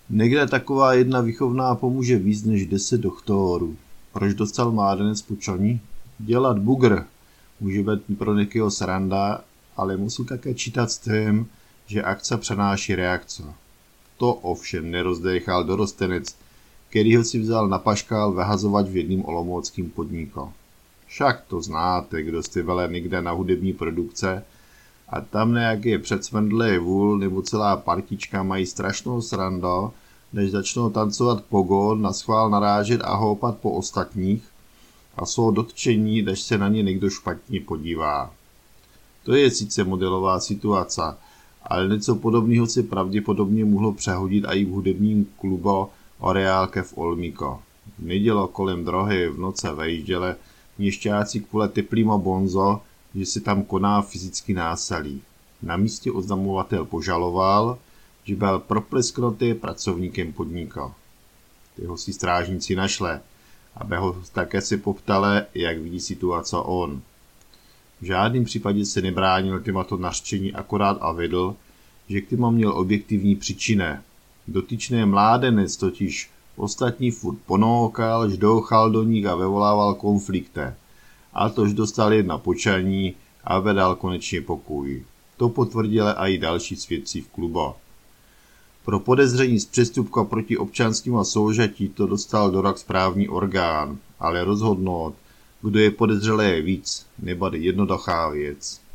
Někde taková jedna výchovná pomůže víc než 10 doktorů. Proč dostal mládenec počaní? Dělat bugr může být pro někoho sranda, ale musí také čítat s tím, že akce přenáší reakce. To ovšem nerozdechal dorostenec, který ho si vzal na paškál vyhazovat v jedním olomouckým podniku. Však to znáte, kdo jste vele někde na hudební produkce a tam nějaký předsvendlej vůl nebo celá partička mají strašnou srandu, než začnou tancovat pogon, naschvál narážet a houpat po ostatních a jsou dotčení, než se na ně někdo špatně podívá. To je sice modelová situace, ale něco podobného si pravděpodobně mohlo přehodit i v hudebním klubu Oreálke v Olmíko. V nedělo kolem drohy v noce vejížděli měšťáci kvůli teplýmu bonzo, že se tam koná fyzický násilí. Na místě oznamovatel požaloval, že byl proplesknutý pracovníkem podniku. Jeho si strážníci našli, aby ho také si poptali, jak vidí situace on. V žádném případě se nebránil tématu nařčení akorát a vedl, že k tomu měl objektivní příčiny. Dotyčný mládenec totiž ostatní furt ponoukal, ždouchal do nich a vyvolával konflikty. A tož dostal jedna počaní a vedal konečně pokoj. To potvrdili i další svědci v klubu. Pro podezření z přestupku proti občanskému soužití to dostal do ruk správní orgán, ale rozhodnout, kdo je podezřelý víc, nebude jednoduchá věc.